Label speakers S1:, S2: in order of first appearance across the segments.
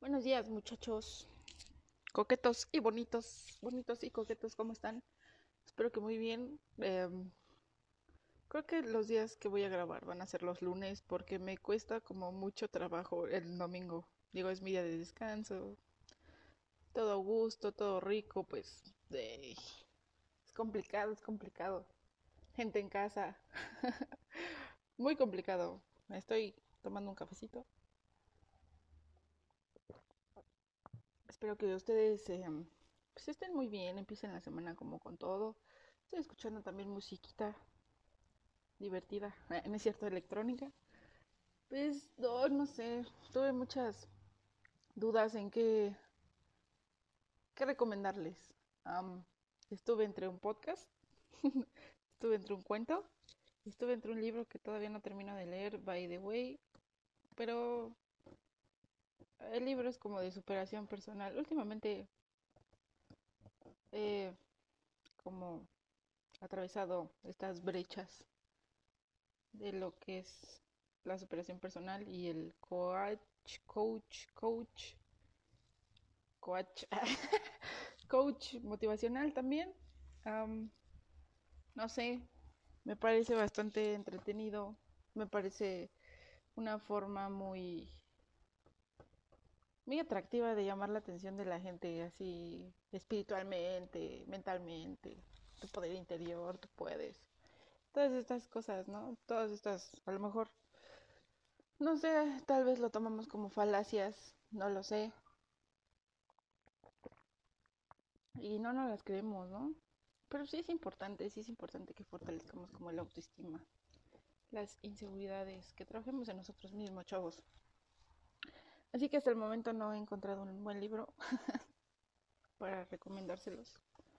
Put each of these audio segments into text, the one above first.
S1: Buenos días, muchachos, coquetos y bonitos y coquetos, ¿cómo están? Espero que muy bien. Creo que los días que voy a grabar van a ser los lunes porque me cuesta como mucho trabajo el domingo. Digo, es mi día de descanso, todo a gusto, todo rico, pues es complicado, es complicado. Gente en casa, muy complicado. Me estoy tomando un cafecito. Espero que ustedes pues estén muy bien, empiecen la semana como con todo. Estoy escuchando también musiquita divertida, no es cierto, electrónica. Pues no sé, tuve muchas dudas en qué recomendarles. Am, Estuve entre un podcast, estuve entre un cuento, estuve entre un libro que todavía no termino de leer, by the way, pero el libro es como de superación personal. Últimamente he como atravesado estas brechas de lo que es la superación personal y el coach, coach, coach motivacional también. Am, no sé, me parece bastante entretenido, me parece una forma muy atractiva de llamar la atención de la gente, así espiritualmente, mentalmente, tu poder interior, tú puedes. Todas estas cosas, ¿no? Todas estas, a lo mejor, no sé, tal vez lo tomamos como falacias, no lo sé, y no nos las creemos, ¿no? Pero sí es importante que fortalezcamos como la autoestima, las inseguridades, que trabajemos en nosotros mismos, chavos. Así que hasta el momento no he encontrado un buen libro para recomendárselos.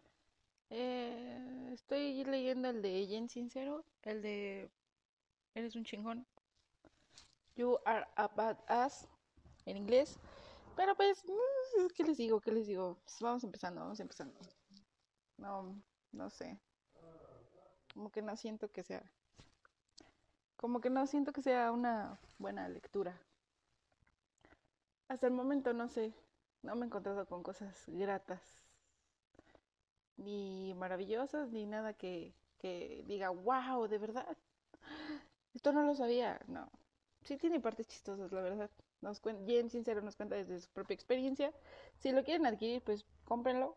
S1: Estoy leyendo el de Jen Sincero, el de Eres un chingón, You are a badass en inglés. Pero pues, ¿qué les digo? ¿Qué les digo? Pues vamos empezando, vamos empezando. No, no sé. Como que no siento que sea, como que no siento que sea una buena lectura. Hasta el momento no sé, no me he encontrado con cosas gratas, ni maravillosas, ni nada que diga, wow, de verdad, esto no lo sabía. No, sí tiene partes chistosas, la verdad. Jen Sincero nos cuenta desde su propia experiencia. Si lo quieren adquirir, pues cómprenlo.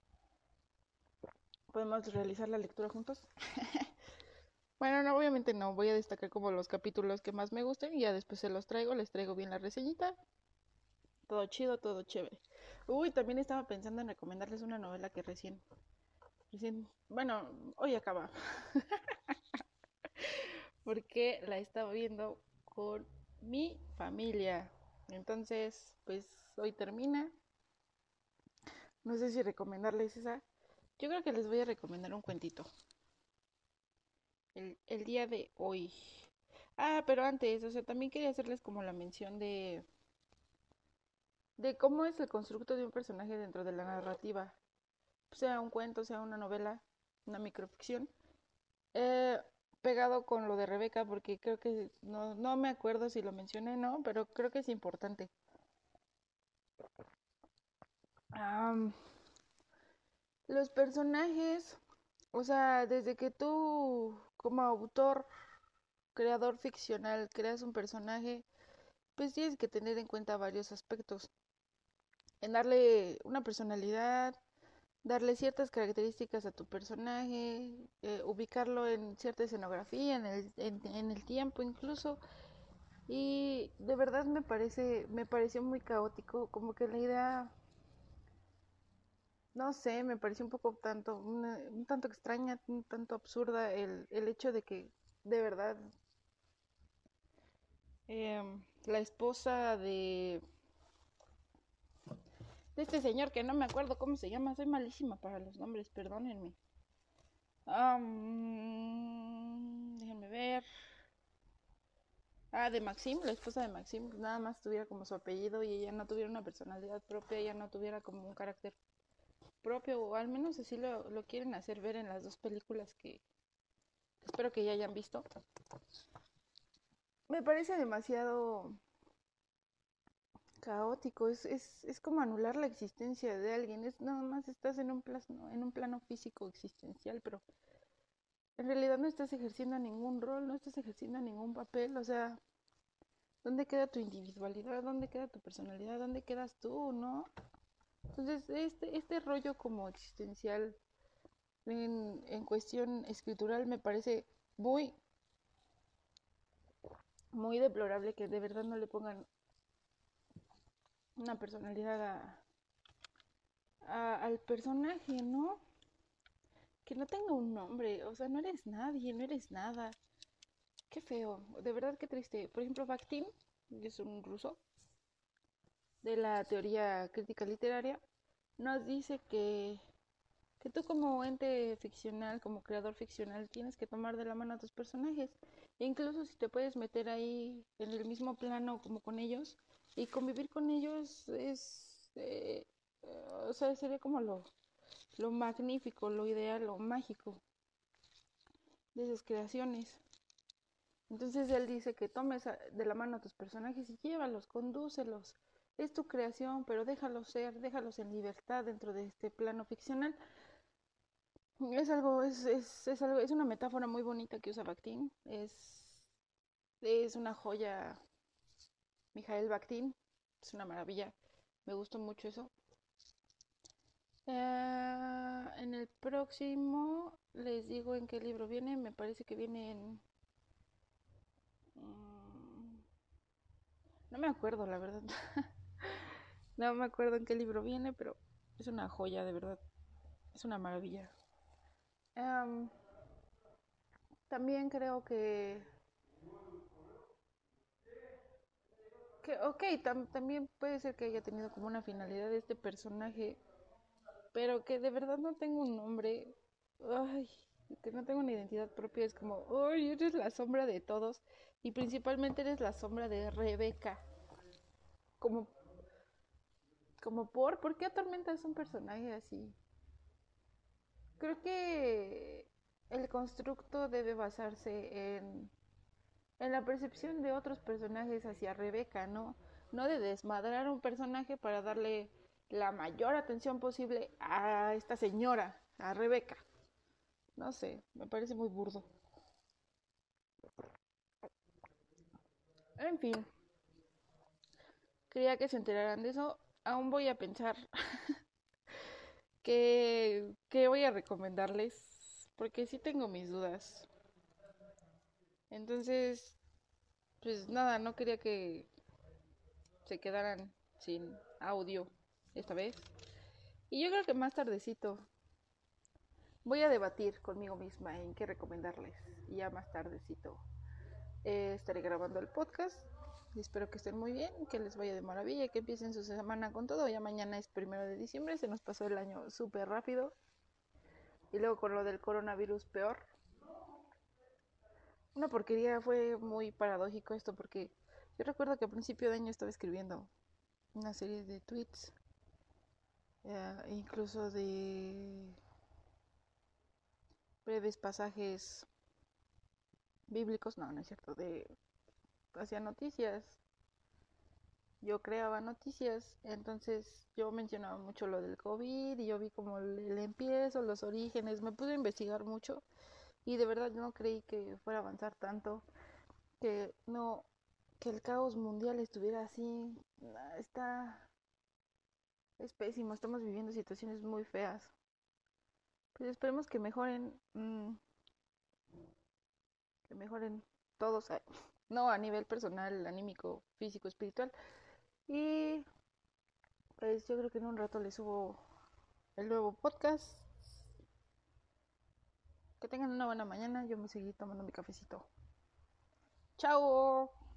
S1: Podemos realizar la lectura juntos. Bueno, no, obviamente no. Voy a destacar como los capítulos que más me gusten y ya después se los traigo. Les traigo bien la reseñita. Todo chido, todo chévere. Uy, también estaba pensando en recomendarles una novela que bueno, hoy acaba. Porque la estaba viendo con mi familia. Entonces, pues hoy termina. No sé si recomendarles esa. Yo creo que les voy a recomendar un cuentito. El día de hoy. Ah, pero antes, o sea, también quería hacerles como la mención de cómo es el constructo de un personaje dentro de la narrativa. Sea un cuento, sea una novela, una microficción. Eh, Pegado con lo de Rebeca, porque creo que no me acuerdo si lo mencioné, no, pero creo que es importante. Am, los personajes, o sea, desde que tú como autor, creador ficcional, creas un personaje, pues tienes que tener en cuenta varios aspectos. En darle una personalidad, darle ciertas características a tu personaje, ubicarlo en cierta escenografía, en el tiempo incluso. Y de verdad me pareció muy caótico, como que la idea, no sé, me pareció un poco un tanto extraña, un tanto absurda el hecho de que de verdad la esposa de este señor que no me acuerdo cómo se llama, soy malísima para los nombres, perdónenme. Déjenme ver. Ah, de Maxim, la esposa de Maxim, nada más tuviera como su apellido y ella no tuviera una personalidad propia, ella no tuviera como un carácter propio, o al menos así lo quieren hacer ver en las dos películas que espero que ya hayan visto. Me parece demasiado caótico, es como anular la existencia de alguien, es nada más estás en un plano físico existencial, pero en realidad no estás ejerciendo ningún rol, no estás ejerciendo ningún papel, o sea, ¿dónde queda tu individualidad? ¿Dónde queda tu personalidad? ¿Dónde quedas tú, no? Entonces, este rollo como existencial en cuestión escritural me parece muy, muy deplorable que de verdad no le pongan una personalidad al personaje, ¿no? Que no tenga un nombre, o sea, no eres nadie, no eres nada. Qué feo, de verdad qué triste. Por ejemplo, Bakhtin, que es un ruso de la teoría crítica literaria, nos dice que tú como ente ficcional, como creador ficcional, tienes que tomar de la mano a tus personajes. E incluso si te puedes meter ahí en el mismo plano como con ellos y convivir con ellos o sea, sería como lo magnífico, lo ideal, lo mágico de esas creaciones. Entonces él dice que tomes de la mano a tus personajes y llévalos, condúcelos. Es tu creación, pero déjalos ser, déjalos en libertad dentro de este plano ficcional. Es una metáfora muy bonita que usa Bakhtin. Es una joya, Mijael Bakhtin. Es una maravilla. Me gustó mucho eso. En el próximo les digo en qué libro viene. Me parece que viene en... no me acuerdo, la verdad. No me acuerdo en qué libro viene, pero es una joya, de verdad. Es una maravilla. Um, También creo ok, también puede ser que haya tenido como una finalidad este personaje, pero que de verdad no tengo un nombre. Ay, que no tengo una identidad propia. Es como, ay, eres la sombra de todos y principalmente eres la sombra de Rebeca. Como, ¿por qué atormentas a un personaje así? Creo que el constructo debe basarse en la percepción de otros personajes hacia Rebeca, ¿no? No de desmadrar a un personaje para darle la mayor atención posible a esta señora, a Rebeca. No sé, me parece muy burdo. En fin, quería que se enteraran de eso. Aún voy a pensar qué voy a recomendarles, porque sí tengo mis dudas. Entonces, pues nada, no quería que se quedaran sin audio esta vez. Y yo creo que más tardecito voy a debatir conmigo misma en qué recomendarles. Y ya más tardecito estaré grabando el podcast. Y espero que estén muy bien, que les vaya de maravilla, que empiecen su semana con todo. Ya mañana es 1 de diciembre, se nos pasó el año súper rápido. Y luego con lo del coronavirus peor. Una porquería, fue muy paradójico esto porque yo recuerdo que a principio de año estaba escribiendo una serie de tweets, incluso de breves pasajes bíblicos, no, no es cierto, hacía noticias, yo creaba noticias, entonces yo mencionaba mucho lo del COVID y yo vi como el empiezo, los orígenes, me pude investigar mucho y de verdad no creí que fuera a avanzar tanto, que no, que el caos mundial estuviera así, es pésimo, estamos viviendo situaciones muy feas, pues esperemos que mejoren todos, no a nivel personal, anímico, físico, espiritual. Y pues yo creo que en un rato les subo el nuevo podcast. Que tengan una buena mañana. Yo me seguí tomando mi cafecito. ¡Chao!